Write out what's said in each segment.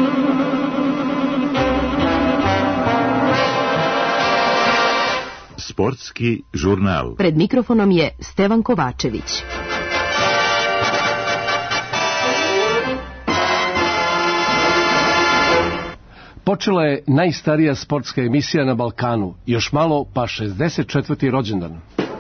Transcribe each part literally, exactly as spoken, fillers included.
Sportski žurnal. Pred mikrofonom je Stevan Kovačević. Počela je najstarija sportska emisija na Balkanu, još malo pa šezdeset četvrti rođendan.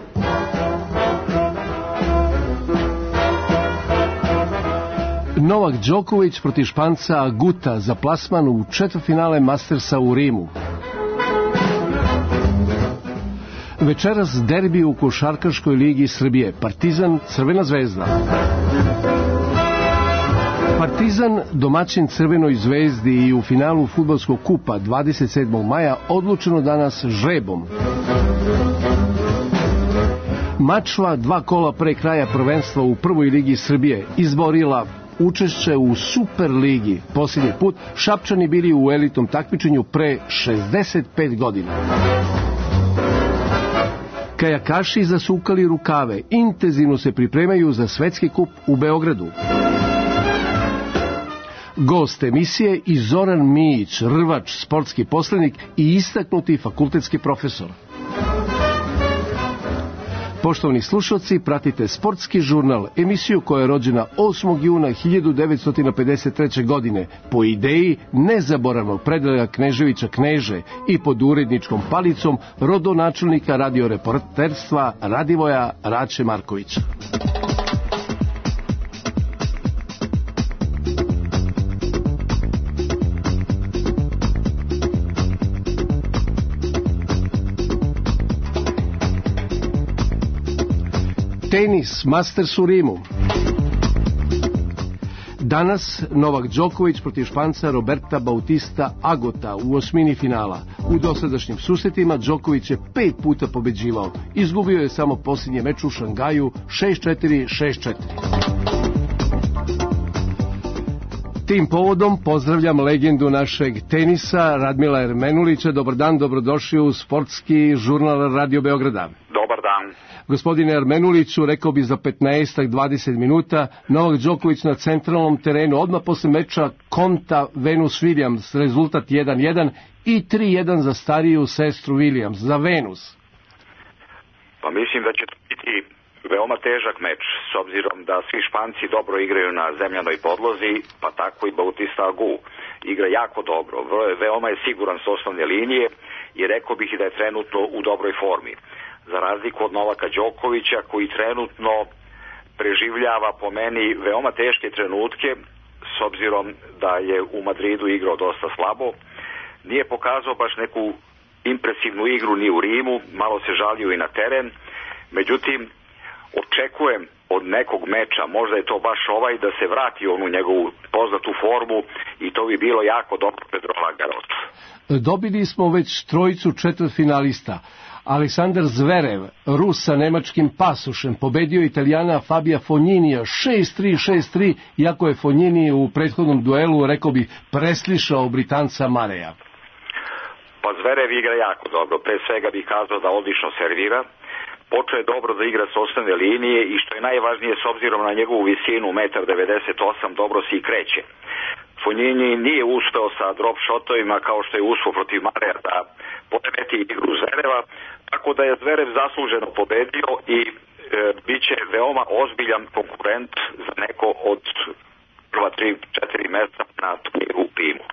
Novak Đoković protiv Španca Aguta za plasman u četvrtfinale Mastersa u Rimu. Večeras derbi u košarkaškoj ligi Srbije, Partizan Crvena zvezda. Partizan, domaćin Crvenoj zvezdi, i u finalu fudbalskog kupa dvadeset sedmog maja odlučeno danas žrebom. Mačva dva kola pre kraja prvenstva u prvoj ligi Srbije izborila učešće u Super ligi. Posljednji put Šapčani bili u elitnom takmičenju pre šezdeset pet godina. Kajakaši zasukali rukave, intenzivno se pripremaju za svetski kup u Beogradu. Gost emisije i Zoran Mijić, rvač, sportski poslenik i istaknuti fakultetski profesor. Poštovani slušalci, pratite Sportski žurnal, emisiju koja je rođena osmog juna hiljadu devetsto pedeset treće. godine po ideji nezaboravnog Predraga Kneževića Kneže i pod uredničkom palicom rodonačelnika radioreporterstva Radivoja Rače Markovića. Tenis, Masters u Rimu. Danas Novak Đoković protiv Španca Roberta Bautista Agota u osmini finala. U dosadašnjim susretima Đoković je pet puta pobeđivao. Izgubio je samo posljednje meč u Šangaju šest četiri šest četiri. Tim povodom pozdravljam legendu našeg tenisa Radmila Ermenulića. Dobar dan, dobrodošli u Sportski žurnal Radio Beograda. Dobar dan. Gospodine Ermenuliću, rekao bi za petnaest do dvadeset minuta, Novak Đoković na centralnom terenu, odmah posle meča Konta Venus Williams, rezultat jedan jedan i tri jedan za stariju sestru Williams, za Venus. Pa mislim da će to biti veoma težak meč, s obzirom da svi Španci dobro igraju na zemljanoj podlozi, pa tako i Bautista Agut igra jako dobro, veoma je siguran s osnovne linije i rekao bih i da je trenutno u dobroj formi. Za razliku od Novaka Đokovića, koji trenutno preživljava po meni veoma teške trenutke, s obzirom da je u Madridu igrao dosta slabo, nije pokazao baš neku impresivnu igru ni u Rimu, malo se žalio i na teren, međutim, očekujem od nekog meča, možda je to baš ovaj, da se vrati onu njegovu poznatu formu i to bi bilo jako dobro pred Roland Garrosa. Dobili smo već trojicu četvrtfinalista. Aleksandar Zverev, Rus sa nemačkim pasošem, pobedio Italijana Fabija Fogninija šest tri šest tri, iako je Fognini u prethodnom duelu, rekao bi, preslišao Britanca Mareja. Pa Zverev igra jako dobro, pre svega bih kazao da odlično servira, počeo je dobro da igra s osnovne linije i što je najvažnije s obzirom na njegovu visinu jedan devedeset osam, dobro se i kreće. Fognini nije uspeo sa drop shotovima kao što je uspeo protiv Mareja da poremeti igru Zvereva, tako da je Zverev zasluženo pobedio i e, bit će veoma ozbiljan konkurent za neko od prva tri četiri mesta na turniru u Rimu.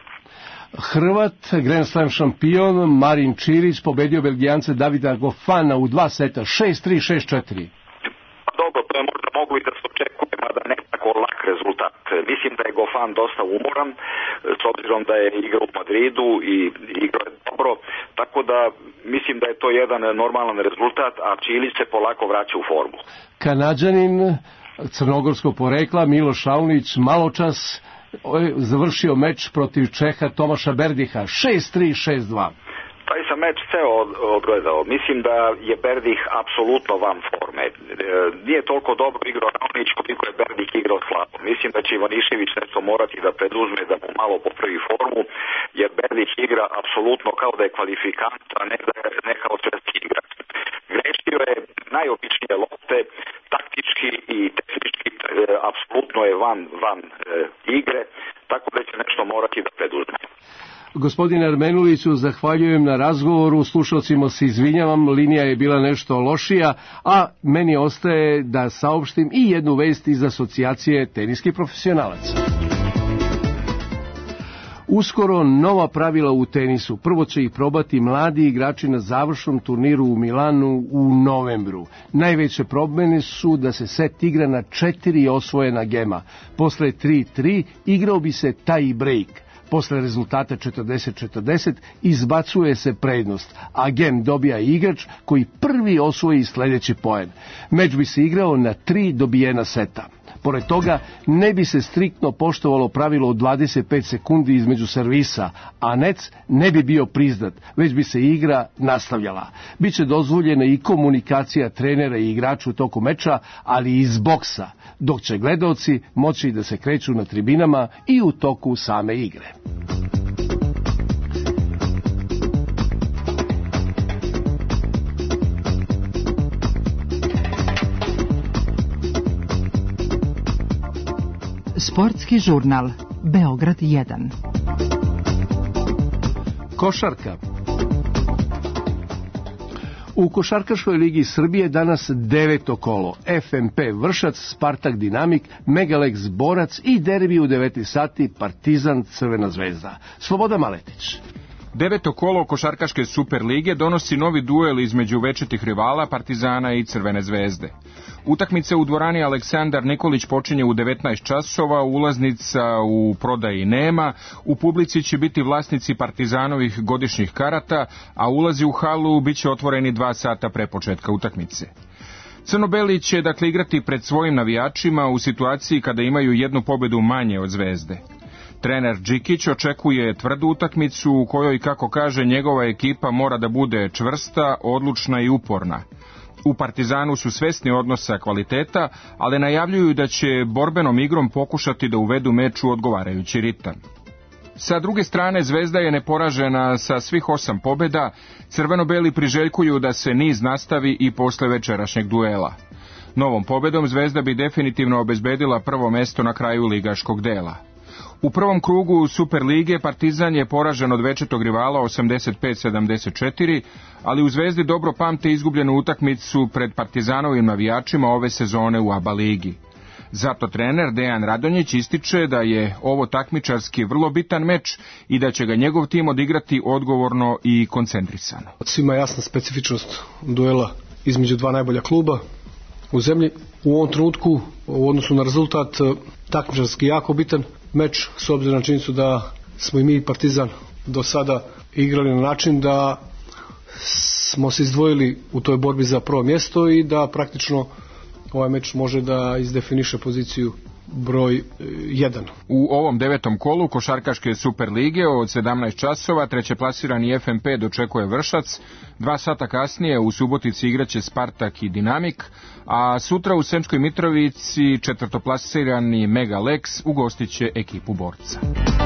Hrvat, Grand Slam šampion Marin Čilić pobedio Belgijance Davida Gofana u dva seta šest tri šest četiri. Dobro, to je možda moglo i da se očekuje, mada ne tako lak rezultat. Mislim da je Gofan dosta umoran, s obzirom da je igrao u Madridu i igrao je dobro, tako da mislim da je to jedan normalan rezultat, a Čilić se polako vraća u formu. Kanadžanin crnogorskog porekla Miloš Raunić maločas završio meč protiv Čeha Tomaša Berdiha šest tri šest dva. Taj sam meč ceo odgledao. Mislim da je Berdih apsolutno van forme. E, nije toliko dobro igrao Raonić koliko je Berdih igrao slabo. Mislim da će Ivanišević nešto morati da preduzme da mu malo popravi formu, jer Berdih igra apsolutno kao da je kvalifikant, a ne, da je, ne kao svetski igrač. Grešio je najobičnije lopte, taktički fizički i tehnički e, apsolutno je van, van e, igre, tako da će nešto morati da preduzme. Gospodine Armenuliću, zahvaljujem na razgovoru, slušalcima se izvinjavam, linija je bila nešto lošija, a meni ostaje da saopštim i jednu vest iz asocijacije teniskih profesionalaca. Uskoro nova pravila u tenisu. Prvo će ih probati mladi igrači na završnom turniru u Milanu u novembru. Najveće promene su da se set igra na četiri osvojena gema. Posle tri tri igrao bi se tie break. Posle rezultata četrdeset četrdeset izbacuje se prednost, a gem dobija igrač koji prvi osvoji sledeći poen. Meč bi se igrao na tri dobijena seta. Pored toga, ne bi se striktno poštovalo pravilo od dvadeset pet sekundi između servisa, a nec ne bi bio priznat, već bi se igra nastavljala. Biće dozvoljena i komunikacija trenera i igrača u toku meča, ali i iz boksa, dok će gledaoci moći da se kreću na tribinama i u toku same igre. Sportski žurnal Beograd jedan. Košarka. U Košarkaškoj ligi Srbije danas deveto kolo. F M P Vršac, Spartak Dinamik, Megalex Borac i derbi u devet sati Partizan Crvena zvezda. Sloboda Maletić. Deveto kolo Košarkaške Super lige donosi novi duel između večitih rivala Partizana i Crvene zvezde. Utakmica u dvorani Aleksandar Nikolić počinje u devetnaest časova, ulaznica u prodaji nema, u publici će biti vlasnici Partizanovih godišnjih karata, a ulazi u halu biće otvoreni dva sata pre početka utakmice. Crno-beli će dakle igrati pred svojim navijačima u situaciji kada imaju jednu pobedu manje od Zvezde. Trener Džikić očekuje tvrdu utakmicu u kojoj, kako kaže, njegova ekipa mora da bude čvrsta, odlučna i uporna. U Partizanu su svesni odnosa kvaliteta, ali najavljuju da će borbenom igrom pokušati da uvedu meč u odgovarajući ritam. Sa druge strane, Zvezda je neporažena sa svih osam pobeda, crveno-beli priželjkuju da se niz nastavi i posle večerašnjeg duela. Novom pobedom Zvezda bi definitivno obezbedila prvo mesto na kraju ligaškog dela. U prvom krugu Super lige Partizan je poražen od večitog rivala osamdeset pet sedamdeset četiri, ali u Zvezdi dobro pamte izgubljenu utakmicu pred Partizanovim navijačima ove sezone u A B A ligi. Zato trener Dejan Radonjić ističe da je ovo takmičarski vrlo bitan meč i da će ga njegov tim odigrati odgovorno i koncentrisano. Svima je jasna specifičnost duela između dva najbolja kluba u zemlji. U ovom trenutku, u odnosu na rezultat, takmičarski jako bitan meč, s obzirom na činjenicu da smo i mi Partizan do sada igrali na način da smo se izdvojili u toj borbi za prvo mjesto i da praktično ovaj meč može da izdefiniše poziciju broj jedan. U ovom devetom kolu Košarkaške Super lige od sedamnaest časova trećeplasirani F M P dočekuje Vršac, dva sata kasnije u Subotici igraće Spartak i Dinamik, a sutra u Sremskoj Mitrovici četvrtoplasirani Megalex ugostiće ekipu Borca.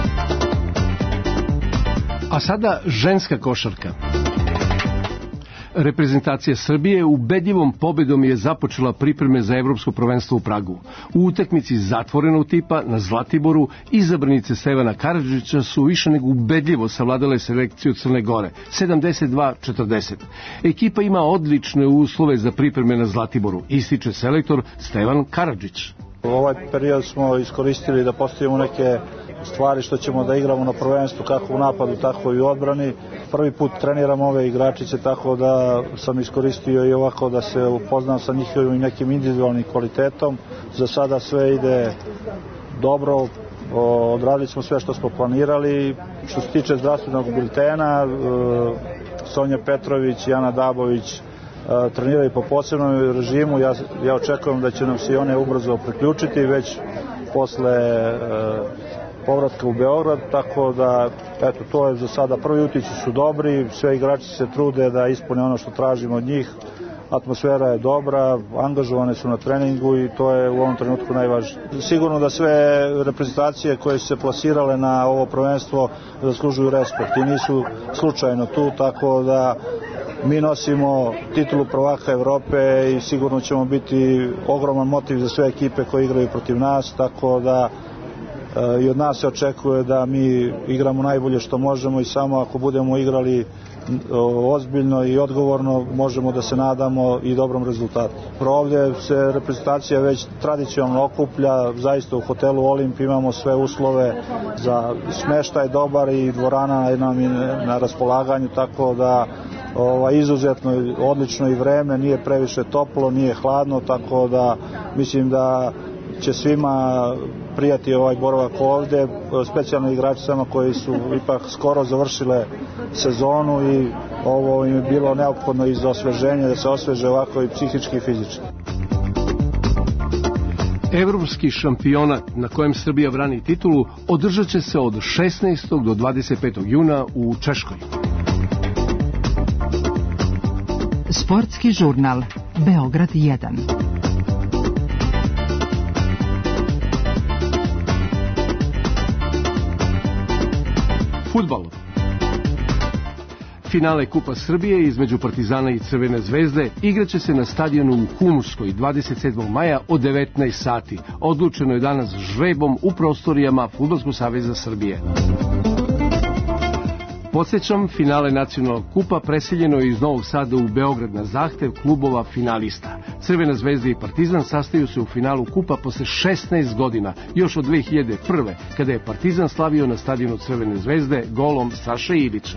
A sada ženska košarka. Reprezentacija Srbije ubedljivom pobedom je započela pripreme za evropsko prvenstvo u Pragu. U utakmici zatvorenog tipa na Zlatiboru izabranice Stevana Karadžića su više nego ubedljivo savladale selekciju Crne Gore, sedamdeset dva četrdeset. Ekipa ima odlične uslove za pripreme na Zlatiboru, ističe selektor Stevan Karadžić. Ovaj period smo iskoristili da postavimo neke stvari što ćemo da igramo na prvenstvu, kako u napadu, tako i u odbrani. Prvi put treniram ove igračice, tako da sam iskoristio i ovako da se upoznam sa njihovim nekim individualnim kvalitetom. Za sada sve ide dobro, odradili smo sve što smo planirali. Što se tiče zdravstvenog biltena, Sonja Petrović i Ana Dabović treniraju po posebnom režimu. Ja, ja očekujem da će nam se i one ubrzo priključiti već posle e, povratka u Beograd, tako da eto, to je za sada, prvi utisci su dobri, sve igrači se trude da ispune ono što tražimo od njih, atmosfera je dobra, angažovane su na treningu i to je u ovom trenutku najvažnije. Sigurno da sve reprezentacije koje su se plasirale na ovo prvenstvo zaslužuju respekt i nisu slučajno tu, tako da Mi nosimo titulu prvaka Evrope i sigurno ćemo biti ogroman motiv za sve ekipe koje igraju protiv nas, tako da i od nas se očekuje da mi igramo najbolje što možemo i samo ako budemo igrali ozbiljno i odgovorno možemo da se nadamo i dobrom rezultatu. Ovdje se reprezentacija već tradicionalno okuplja, zaista u hotelu Olimp imamo sve uslove za smeštaj dobar i dvorana nam je na raspolaganju, tako da ovaj, izuzetno odlično i vreme, nije previše toplo, nije hladno, tako da mislim da će svima prijati ovaj boravak ovde, specijalno igračicama koji su ipak skoro završile sezonu i ovo im je bilo neophodno iz osveženja, da se osveže ovako i psihički i fizički. Evropski šampionat na kojem Srbija brani titulu održat će se od šesnaestog do dvadeset petog juna u Češkoj. Sportski žurnal Beograd jedan. Fudbal. Finale Kupa Srbije između Partizana i Crvene zvezde igraće se na stadionu u Humskoj dvadeset sedmog maja od devetnaest sati. Odlučeno je danas žrebom u prostorijama Fudbalskog saveza Srbije. Podsjećam, finale nacionalnog kupa preseljeno je iz Novog Sada u Beograd na zahtev klubova finalista. Crvena zvezda i Partizan sastaju se u finalu kupa posle šesnaest godina, još od dve hiljade prve. kada je Partizan slavio na stadionu Crvene zvezde golom Saše Ilića.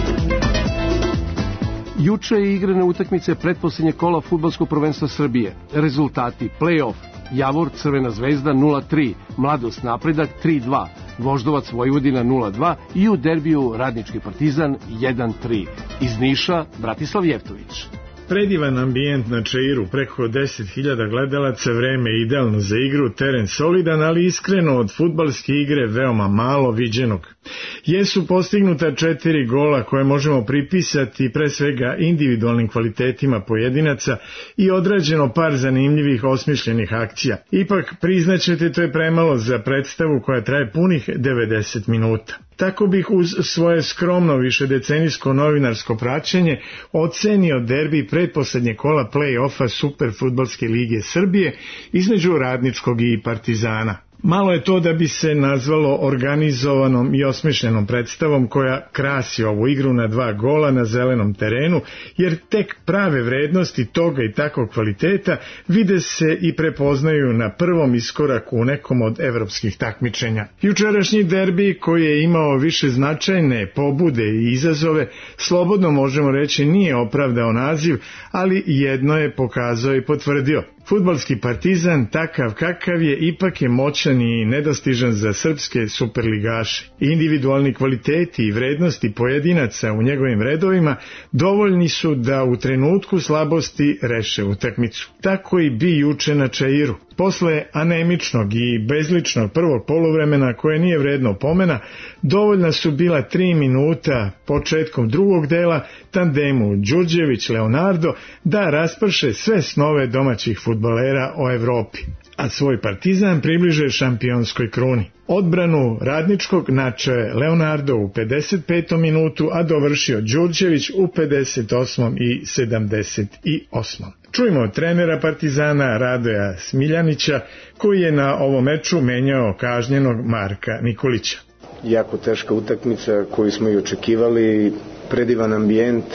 Juče je igrane utakmice pretposlednje kola fudbalskog prvenstva Srbije. Rezultati: play-off: Javor Crvena zvezda nula tri, Mladost Napredak tri dva, Voždovac Vojvodina nula dva i u derbiju Radnički Partizan jedan tri. Iz Niša Bratislav Jevtović. Predivan ambijent na Čairu, preko deset hiljada gledalaca, vreme idealno za igru, teren solidan, ali iskreno od fudbalske igre veoma malo viđenog. Jesu postignuta četiri gola koje možemo pripisati pre svega individualnim kvalitetima pojedinaca i odrađeno par zanimljivih osmišljenih akcija. Ipak priznaćete, to je premalo za predstavu koja traje punih devedeset minuta. Tako bih uz svoje skromno višedecenijsko novinarsko praćenje ocenio derbi pretposlednje kola play-offa Superfudbalske lige Srbije između Radničkog i Partizana. Malo je to da bi se nazvalo organizovanom i osmišljenom predstavom koja krasi ovu igru na dva gola na zelenom terenu, jer tek prave vrednosti toga i takvog kvaliteta vide se i prepoznaju na prvom iskoraku u nekom od evropskih takmičenja. Jučerašnji derbi, koji je imao više značajne pobude i izazove, slobodno možemo reći nije opravdao naziv, ali jedno je pokazao i potvrdio. Fudbalski Partizan, takav kakav je, ipak je moćan i nedostižan za srpske superligaše. Individualni kvaliteti i vrednosti pojedinaca u njegovim redovima dovoljni su da u trenutku slabosti reše utakmicu. Tako i bi juče na Čairu. Posle anemičnog i bezličnog prvog poluvremena, koje nije vredno pomena, dovoljna su bila tri minuta početkom drugog dela tandemu Đurđević-Leonardo da rasprše sve snove domaćih fudbalera o Evropi, a svoj Partizan približe šampionskoj kruni. Odbranu Radničkog načeo je Leonardo u pedeset petom minutu, a dovršio Đurđević u pedeset osmom i sedamdeset osmom Čujmo trenera Partizana Radoja Smiljanića, koji je na ovom meču menjao kažnjenog Marka Nikolića. Jako teška utakmica koju smo i očekivali, predivan ambijent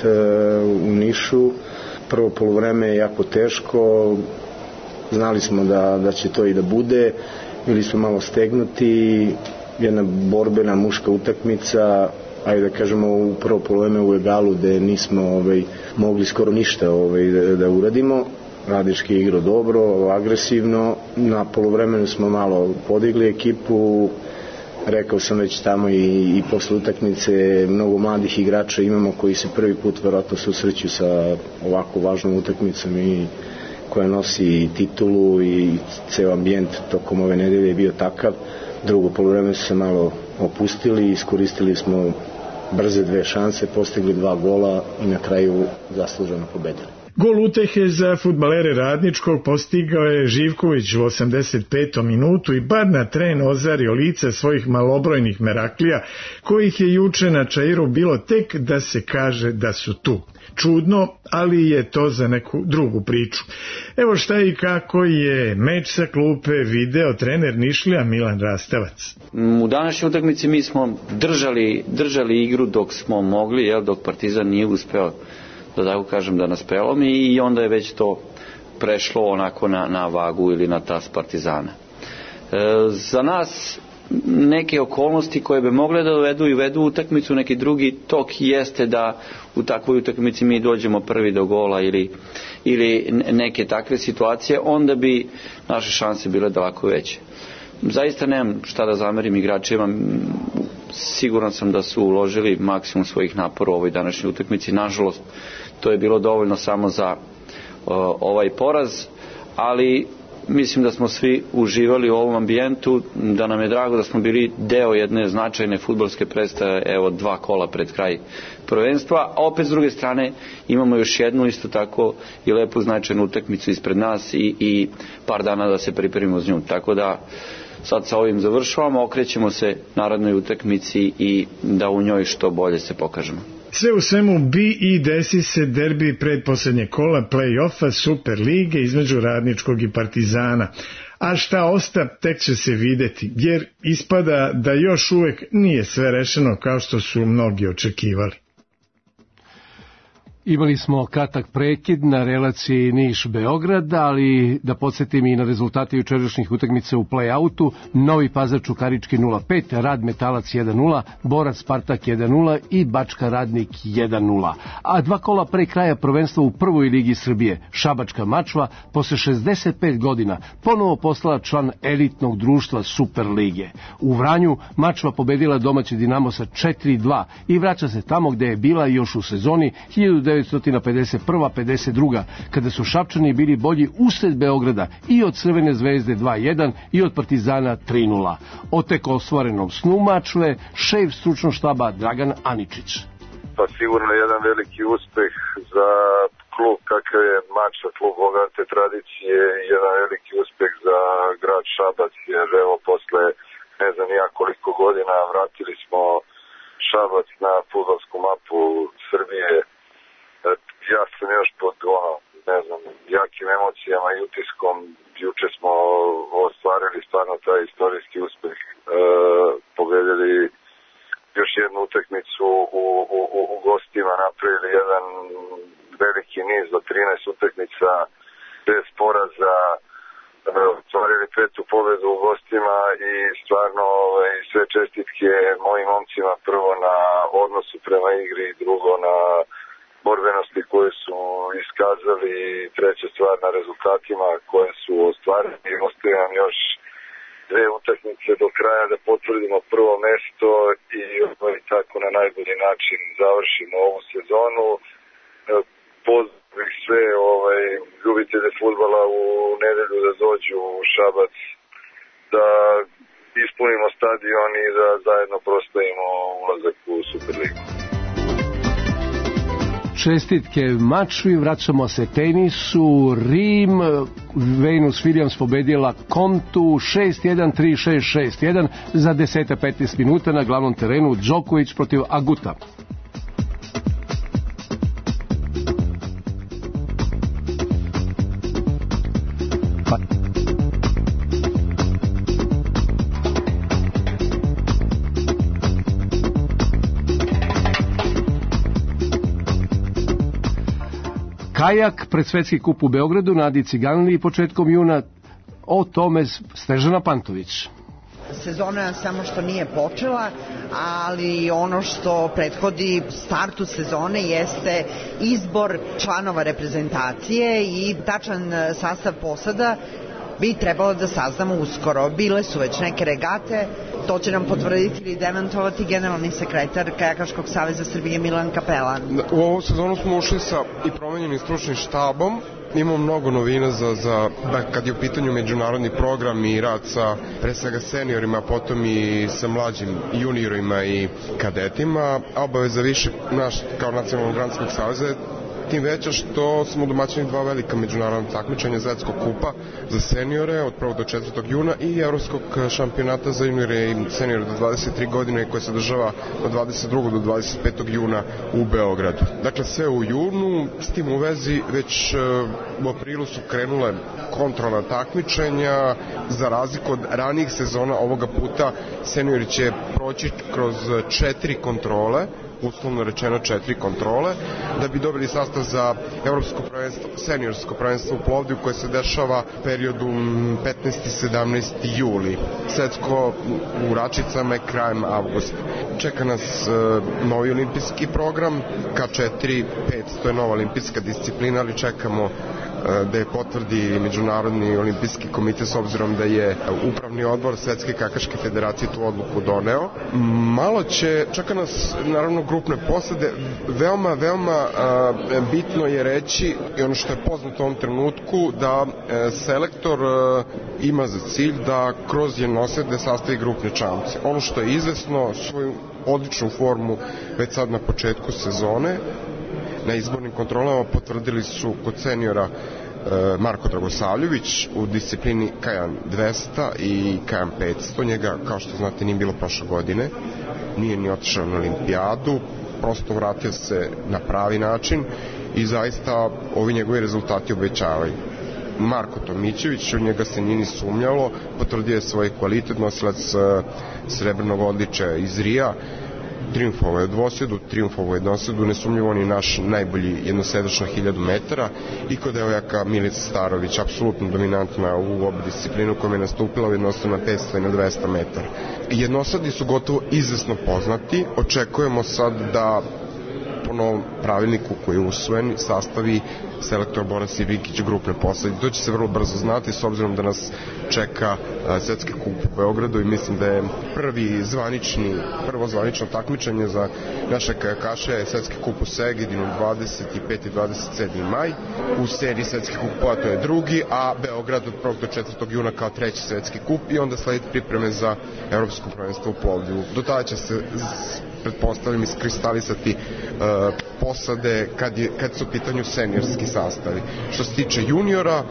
u Nišu, prvo poluvreme je jako teško, znali smo da, da će to i da bude, bili smo malo stegnuti, jedna borbena muška utakmica, ajde da kažemo u prvo poluvreme u egalu gde nismo ovaj, mogli skoro ništa ovaj, da, da uradimo. Radnički je igrao dobro, agresivno, na poluvremenu smo malo podigli ekipu, rekao sam već tamo i, i posle utakmice mnogo mladih igrača imamo koji se prvi put verovatno susreću sa ovako važnom utakmicom i koja nosi titulu i ceo ambijent tokom ove nedelje je bio takav. Drugo poluvreme su se malo opustili, iskoristili smo brze dve šanse, postigli dva gola i na kraju zasluženo pobedili. Gol utehe za fudbalere Radničkog postigao je Živković u osamdeset petom minutu i bar na tren ozario lice svojih malobrojnih meraklija, kojih je juče na Čairu bilo tek da se kaže da su tu. Čudno, ali je to za neku drugu priču. Evo šta i kako je meč sa klupe video trener Nišlija Milan Rastavac. U današnjoj utakmici mi smo držali, držali igru dok smo mogli, jel, dok Partizan nije uspeo, da tako kažem, da nas prelomi, i onda je već to prešlo onako na, na vagu ili na tas Partizana. E, za nas neke okolnosti koje bi mogle da dovedu i vedu utakmicu neki drugi tok jeste da u takvoj utakmici mi dođemo prvi do gola ili, ili neke takve situacije, onda bi naše šanse bile daleko veće. Zaista nemam šta da zamerim igračima, siguran sam da su uložili maksimum svojih napora u ovoj današnjoj utakmici. Nažalost, to je bilo dovoljno samo za uh, ovaj poraz, ali mislim da smo svi uživali u ovom ambijentu, da nam je drago da smo bili deo jedne značajne fudbalske predstave, evo dva kola pred kraj prvenstva, a opet s druge strane imamo još jednu isto tako i lepu značajnu utakmicu ispred nas i, i par dana da se pripremimo s njom. Tako da sad sa ovim završavamo, okrećemo se narednoj utakmici i da u njoj što bolje se pokažemo. Sve u svemu bi i desi se derbi predposlednje kola play-offa Super lige između Radničkog i Partizana. A šta osta, tek će se videti, jer ispada da još uvek nije sve rešeno kao što su mnogi očekivali. Imali smo kratak prekid na relaciji Niš-Beograd, ali da podsjetim i na rezultate jučerašnjih utakmica u play-outu: Novi Pazar Čukarički nula pet, Rad Metalac jedan nula, Borac Spartak jedan nula i Bačka Radnik jedan nula. A dva kola pre kraja prvenstva u prvoj ligi Srbije, Šabačka Mačva posle šezdeset pet godina ponovo postala član elitnog društva Super lige. U Vranju Mačva pobedila domaći Dinamo sa četiri dva i vraća se tamo gde je bila još u sezoni hiljadu devetsto pedeset prva pedeset druga, kada su Šapčani bili bolji usred Beograda i od Crvene zvezde dva jedan i od Partizana tri nula. O tek ostvarenom snu Mačve šef stručnog štaba Dragan Aničić. Pa sigurno jedan veliki uspeh za klub kakav je Mačva, klub bogate tradicije, jedan veliki uspeh za grad Šabac, jer evo posle ne znam ja koliko godina vratili smo Šabac na fudbalsku mapu Srbije. Ja sam još pod ono, ne znam, jakim emocijama i utiskom. Juče smo ostvarili stvarno taj istorijski uspeh, e, pobedili još jednu utakmicu u, u, u, u gostima, napravili jedan veliki niz od trinaest utakmica bez poraza, ostvarili petu pobedu u gostima i stvarno ovaj, sve čestitke mojim momcima, prvo na odnosu prema igri, drugo na borbenosti koje su iskazali, treća stvar na rezultatima koje su ostvarili. Ostaje nam još dve utakmice do kraja da potvrdimo prvo mesto i ovaj, tako na najbolji način završimo ovu sezonu. Pozdravim sve ovaj, ljubitelje fudbala u nedelju da dođu u Šabac, da ispunimo stadion i da zajedno proslavimo ulazak u Superligu. Čestitke Mačvi, vraćamo se tenisu. Rim, Venus Williams pobedila Komtu šest jedan, tri šest, šest jedan za deset do petnaest minuta na glavnom terenu. Djokovic protiv Aguta. Kajak pred svetski kup u Beogradu na Adi Ciganliji početkom juna. O tome Snežana Pantović. Sezona samo što nije počela, ali ono što prethodi startu sezone jeste izbor članova reprezentacije i tačan sastav posada bi trebalo da saznamo uskoro. Bile su već neke regate, to će nam potvrditi ili demantovati generalni sekretar Kajakaškog saveza Srbije Milan Kapelan. U ovu sezonu smo ušli sa i promenjenim stručnim štabom. Imamo mnogo novina za, za kad je u pitanju međunarodni program i rad sa pre svega seniorima, potom i sa mlađim juniorima i kadetima. Obaveza više naš kao nacionalnog granskog saveza tim veća što smo domaćini dva velika međunarodna takmičenja Svetskog kupa za seniore od prvog do četvrtog juna i Evropskog šampionata za juniore i seniore do dvadeset tri godine koje se održava od dvadeset drugog do dvadeset petog juna u Beogradu. Dakle, sve u junu, s tim u vezi već u aprilu su krenule kontrolna takmičenja. Za razliku od ranijih sezona, ovoga puta seniori će proći kroz četiri kontrole, uslovno rečeno četiri kontrole, da bi dobili sastav za evropsko prvenstvo, seniorsko prvenstvo u Plovdivu koje se dešava u periodu petnaesti i sedamnaesti juli. Svetsko u Račicama je krajem avgusta. Čeka nas e, novi olimpijski program, K četiri petsto je nova olimpijska disciplina, ali čekamo da je potvrdi Međunarodni olimpijski komitet s obzirom da je upravni odbor Svetske kakaške federacije tu odluku doneo. Malo će, čeka nas naravno grupne posade, veoma, veoma a, bitno je reći i ono što je poznato u ovom trenutku da e, selektor e, ima za cilj da kroz jednosede sastavi grupne čamce. Ono što je izvesno, svoju odličnu formu već sad na početku sezone na izbornim kontrolama potvrdili su kod seniora e, Marko Dragosavljević u disciplini Kajan dvesta i Kajan petsto. Njega, kao što znate, nije bilo prošle godine, nije ni otišao na olimpijadu, prosto vratio se na pravi način i zaista ovi njegovi rezultati obećavaju. Marko Tomićević, od njega se nije ni sumnjalo, potvrdio je svoj kvalitet, nosilac e, srebrnog odličja iz Rija, triumfovo je u dvosedu, triumfovo je jednosedu, nesumnjivo on je naš najbolji jednosedač na hiljadu metara i kod devojaka Milica Starović, apsolutno dominantna u oba disciplinu kojom je nastupila u jednosedu na petsto i na dvesta metara. Jednosadi su gotovo izvesno poznati, očekujemo sad da po novom pravilniku koji je usvojen sastavi selektor Boris Ivikić grupne posade. To će se vrlo brzo znati s obzirom da nas čeka Svetski kup u Beogradu i mislim da je prvi zvanični, prvo zvanično takmičenje za naše kajakaše je Svetski kup u Segedinu dvadeset peti i dvadeset sedmi maj. U seriji Svetski kup to je drugi, a Beograd od prvog do četvrtog juna kao treći Svetski kup i onda sledi pripreme za Evropsko prvenstvo u Plovdivu. Do tada će se pretpostavljam iskristalisati uh, posade kad, je, kad su u pitanju seniorski sastavi. Što se tiče juniora,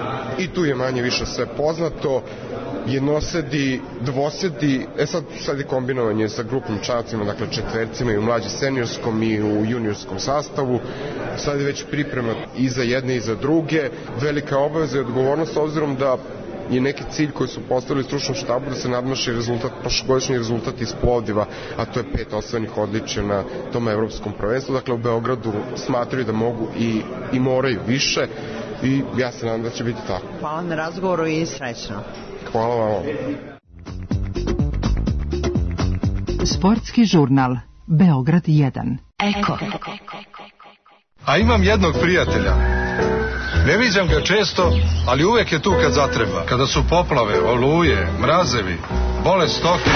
i tu je manje više sve poznato, jednosedi, dvosedi, e sad, sad je kombinovanje sa grupnim čamcima, dakle četvercima i u mlađi seniorskom i u juniorskom sastavu. Sad je već priprema i za jedne i za druge. Velika obaveza i odgovornost, obzirom da je neki cilj koji su postavili stručnom štabu da se nadmaši rezultat, prošlogodišnji rezultat iz Plovdiva, a to je pet osvojenih odličja na tom evropskom prvenstvu. Dakle, u Beogradu smatraju da mogu i, i moraju više i ja se nadam da će biti tako. Hvala na razgovoru i srećno. Hvala vam. Sportski žurnal Beograd jedan. Eko. A imam jednog prijatelja. Ne viđam ga često, ali uvek je tu kad zatreba. Kada su poplave, oluje, mrazevi, bolest stoke.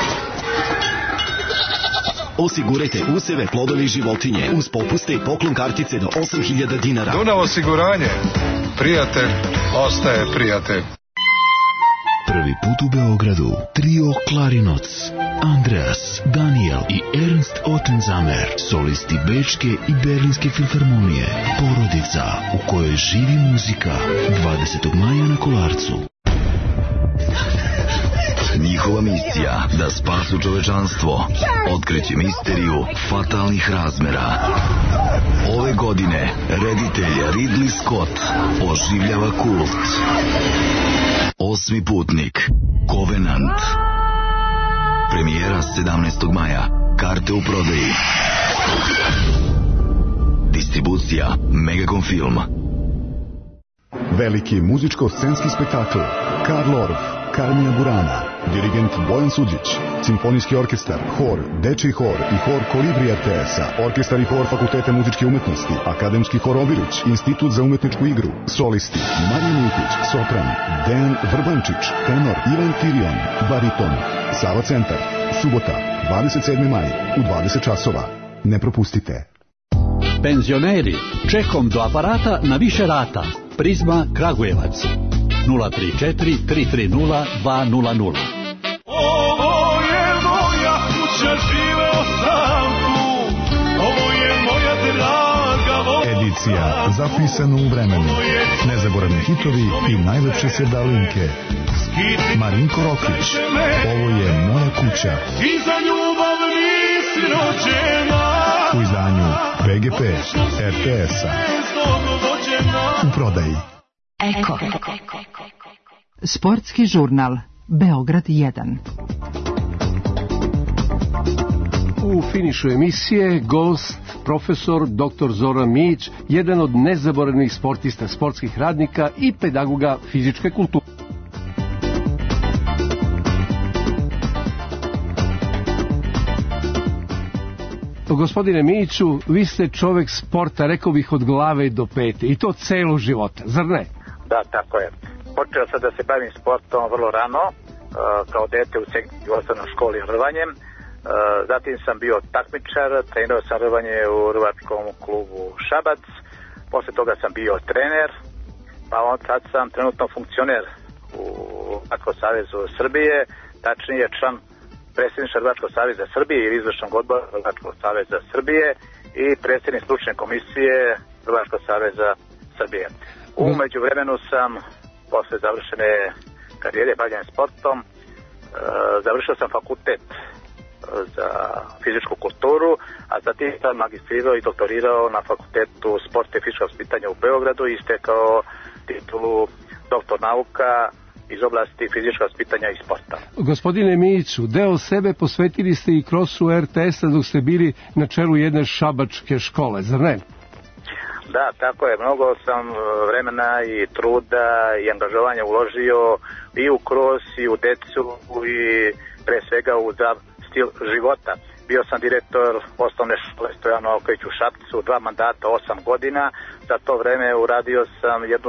Osigurajte useve, plodove i životinje uz popuste i poklon kartice do osam hiljada dinara. Dunav osiguranje. Prijatelj ostaje prijatelj. Prvi put u Beogradu trio Klarinoc, Andreas, Daniel i Ernst Ottenzamer, solisti Bečke i Berlinske filharmonije. Porodica u kojoj živi muzika. dvadesetog maja na Kolarcu. Njihova misija da spasu čovečanstvo, otkriće misteriju fatalnih razmera. Ove godine reditelj Ridley Scott oživljava kult. Osmi putnik, Covenant. Premijera sedamnaestog maja. Karte u prodaji. Distribucija Megacom Film. Veliki muzičko-scenski spektakl Karl Orff, Carmina Burana, dirigent Bojan Suđić, simfonijski orkestar, hor, dečiji hor i hor Kolibri R T S-a, orkestar i hor Fakulteta muzičke umetnosti, akademski hor Oviruć, institut za umetničku igru, solisti Marija Miljkić, sopran, Dejan Vrbančić, tenor Ivan Tirion, bariton, Sava Centar, subota, dvadeset sedmi maj, u dvadeset časova. Ne propustite. Penzioneri, čekom do aparata na više rata. Prizma Kragujevac. nula tri četiri tri tri nula dva nula nula. Ovo je moja kuća, živeo sam tu. Ovo je moja draga voda. emisija zapisana u vremenu. Nezaboravni hitovi i najlepše sjedalinke. Marinko Rokvić, ovo je moja kuća. I za ljubav nisi rođena. U izdanju B G P R T S-a. U prodaji. Eko. Sportski žurnal Beograd jedan. U finišu emisije gost profesor doktor Zoran Mijić, jedan od nezaboravnih sportista, sportskih radnika i pedagoga fizičke kulture. Gospodine Mijiću, vi ste čovek sporta, rekao bih od glave do pete, i to celo života, zar ne? Da, tako je. Počeo sam da se bavim sportom vrlo rano, kao dete u sekciji u osnovnoj školi rvanjem. Zatim sam bio takmičar, trenirao sam rvanje u rvačkom klubu Šabac. Posle toga sam bio trener, pa on sad sam trenutno funkcioner u Rvačkom savezu Srbije, tačnije član predsjedništva Rvačkog saveza Srbije ili izvršnog odbora Rvačkog saveza Srbije i predsjednik stručne komisije Rvačkog saveza Srbije. U međuvremenu sam, posle završene karijere bavljenja sportom, završio sam fakultet za fizičku kulturu, a zatim sam magistrirao i doktorirao na fakultetu sporta i fizičkog vaspitanja u Beogradu i stekao titulu doktor nauka iz oblasti fizičkog vaspitanja i sporta. Gospodine Mijiću, deo sebe posvetili ste i krosu R T S-a dok ste bili na čelu jedne šabačke škole, zar ne? Da, tako je. Mnogo sam vremena i truda i angažovanja uložio i u kros i u decu i pre svega u stil života. Bio sam direktor osnovne škole Stojano Okojić u Šapcu, dva mandata, osam godina. Za to vreme uradio sam jednu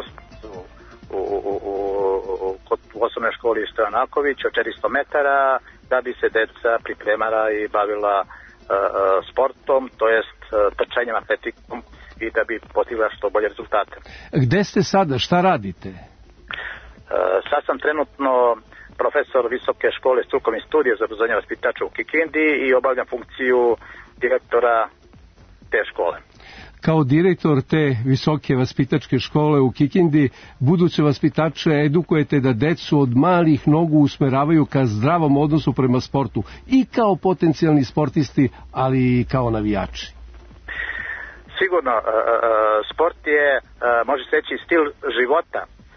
u, u, u, u, u osnovnoj školi Stojan Aković od četiristo metara, da bi se deca pripremala i bavila uh, sportom, to jest uh, trčanjem, atletikom i da bi postigla što bolje rezultate. Gde ste sada? Šta radite? Uh, sad sam trenutno profesor Visoke škole strukovnih studija za obrazovanje vaspitača u Kikindi i obavljam funkciju direktora te škole. Kao direktor te visoke vaspitačke škole u Kikindi, buduće vaspitače edukujete da decu od malih nogu usmeravaju ka zdravom odnosu prema sportu i kao potencijalni sportisti, ali i kao navijači. Sigurno, sport je, može se reći, stil života.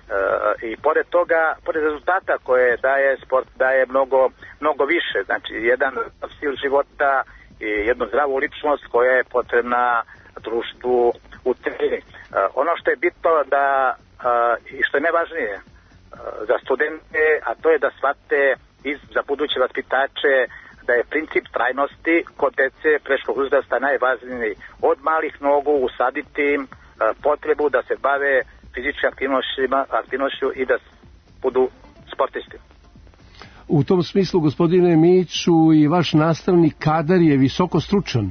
I pored toga, pored rezultata koje daje sport, daje mnogo, mnogo više. Znači, jedan stil života i jednu zdravu ličnost koja je potrebna društvu u celini. Ono što je bitno da, i što je najvažnije za studente, a to je da shvate iz, za buduće vaspitače da je princip trajnosti kod dece predškolskog uzrasta najvažniji. Od malih nogu usaditi im potrebu da se bave fizičkim aktivnošću i da budu sportisti. U tom smislu, gospodine Mijiću, i vaš nastavni kadar je visoko stručan.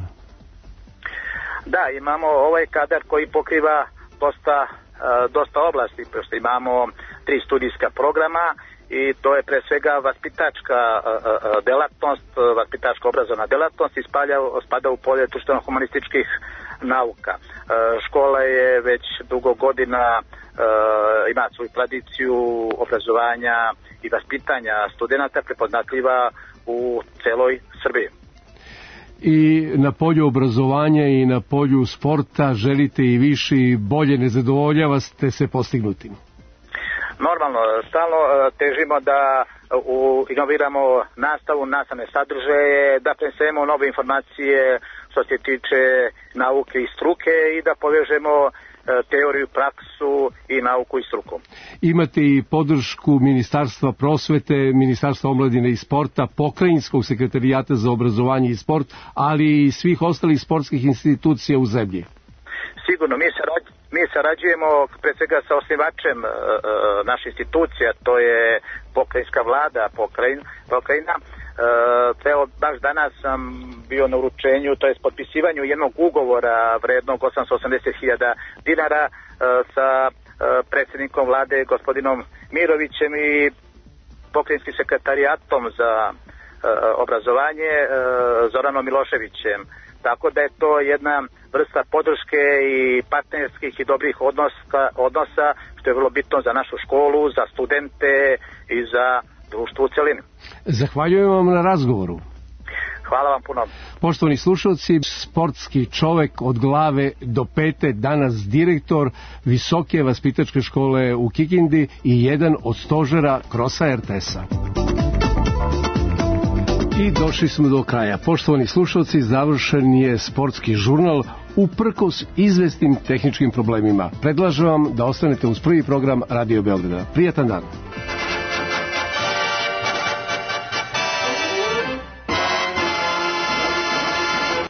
Da, imamo ovaj kadar koji pokriva dosta, dosta oblasti, pošto imamo tri studijska programa i to je pre svega vaspitačka delatnost, vaspitačka obrazovna delatnost i spada, spada u polje društveno-humanističkih nauka. Škola je već dugo godina ima svoju tradiciju obrazovanja i vaspitanja studenta prepoznatljiva u celoj Srbiji. I na polju obrazovanja i na polju sporta želite i više i bolje, ne zadovoljavate se postignutim? Normalno, stalno težimo da u, inoviramo nastavu, nastavne sadržaje, da prenesemo nove informacije što se tiče nauke i struke i da povežemo teoriju, praksu i nauku i struku. Imate i podršku Ministarstva prosvete, Ministarstva omladine i sporta, Pokrajinskog sekretarijata za obrazovanje i sport, ali i svih ostalih sportskih institucija u zemlji. Sigurno, mi, sarađ, mi sarađujemo pre svega sa osnivačem uh, naše institucija, to je pokrajinska vlada, pokrajin, pokrajina. Uh, evo, baš danas sam bio na uručenju, to je potpisivanju jednog ugovora vrednog osamsto osamdeset hiljada dinara uh, sa uh, predsjednikom vlade gospodinom Mirovićem i pokrajinskim sekretarijatom za uh, obrazovanje uh, Zoranom Miloševićem. Tako da je to jedna vrsta podrške i partnerskih i dobrih odnosa, odnosa, što je vrlo bitno za našu školu, za studente i za društvo u celini. Zahvaljujem vam na razgovoru. Hvala vam puno. Poštovani slušalci, sportski čovek od glave do pete, danas direktor Visoke vaspitačke škole u Kikindi i jedan od stožera Krosa er te es-a. I došli smo do kraja. Poštovani slušalci, završen je sportski žurnal uprkos izvesnim tehničkim problemima. Predlažem vam da ostanete uz prvi program Radio Beograda. Prijatan dan.